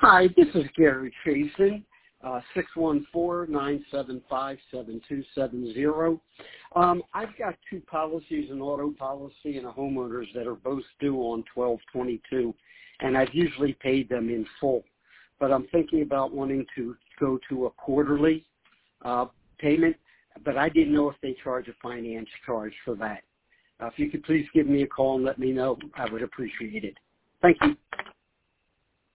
Hi, this is Gary Chasen, 614-975-7270. I've got two policies, an auto policy and a homeowner's that are both due on 12/22, and I've usually paid them in full. But I'm thinking about wanting to go to a quarterly payment, but I didn't know if they charge a finance charge for that. If you could please give me a call and let me know, I would appreciate it. Thank you.